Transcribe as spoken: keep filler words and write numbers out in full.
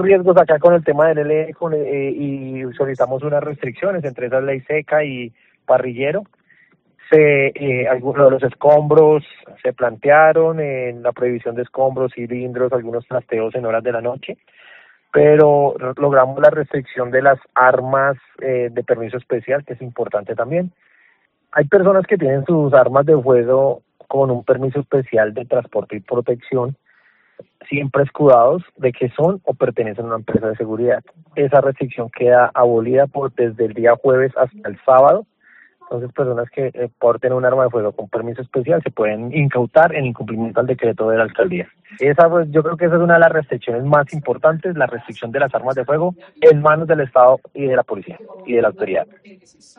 riesgos acá con el tema del L E con, eh, y solicitamos unas restricciones, entre esas ley seca y parrillero. Se, eh, algunos de los escombros se plantearon, en la prohibición de escombros, cilindros, algunos trasteos en horas de la noche, pero logramos la restricción de las armas eh, de permiso especial, que es importante también. Hay personas que tienen sus armas de fuego con un permiso especial de transporte y protección, siempre escudados de que son o pertenecen a una empresa de seguridad. Esa restricción queda abolida por desde el día jueves hasta el sábado. Entonces, personas que eh, porten un arma de fuego con permiso especial se pueden incautar en incumplimiento al decreto de la alcaldía. Esa, pues, yo creo que esa es una de las restricciones más importantes, la restricción de las armas de fuego en manos del Estado y de la policía y de la autoridad.